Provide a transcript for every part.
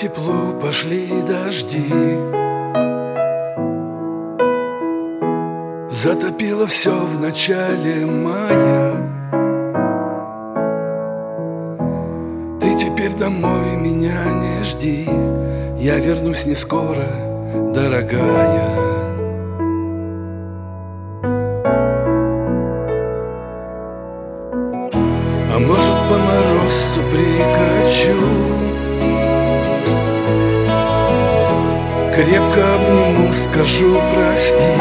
теплу пошли дожди, затопило все в начале мая. Ты теперь домой меня не жди, я вернусь не скоро, дорогая. А может, по морозцу прикачу, крепко обниму, скажу прости.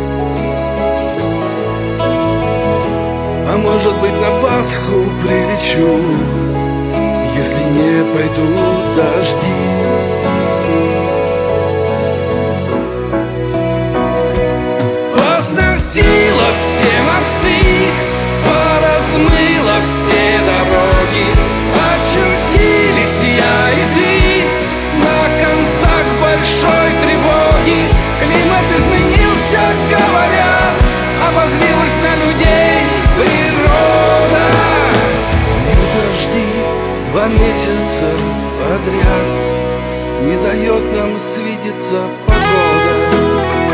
А может быть, на Пасху прилечу, если не пойдут дожди. Возносила все мосты, поразмыла все дороги, очутились я и ты на концах большой тревоги. Климат изменился, говорят, обозлилась на людей природа. Дожди 2 месяца подряд, не дает нам свидеться погода.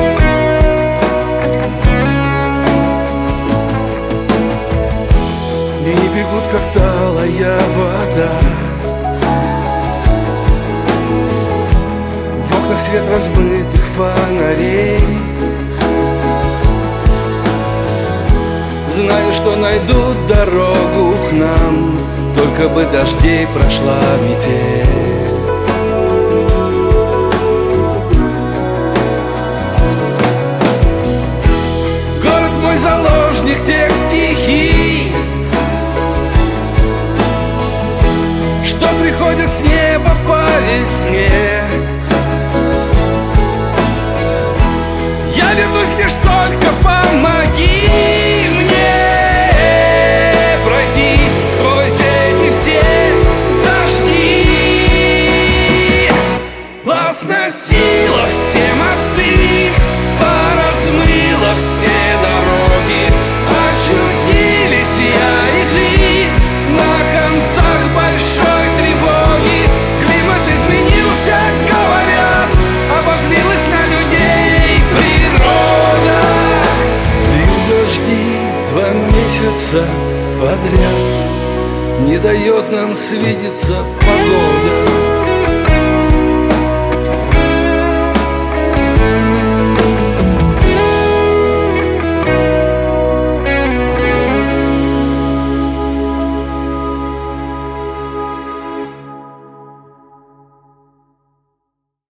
И бегут, как талая вода, в окнах свет размытых фонарей. Знаю, что найдут дорогу к нам, только бы дождей прошла метель. Город мой заложник тех стихий, что приходят с неба по весне. Я вернусь, лишь только помоги мне пройти сквозь эти все дожди. Возносила все мосты, поразмыла все дороги, очутились я и ты на концах большой тревоги. Климат изменился, говорят, обозлилась на людей природа. Лил дожди 2 месяца подряд, не дает нам свидеться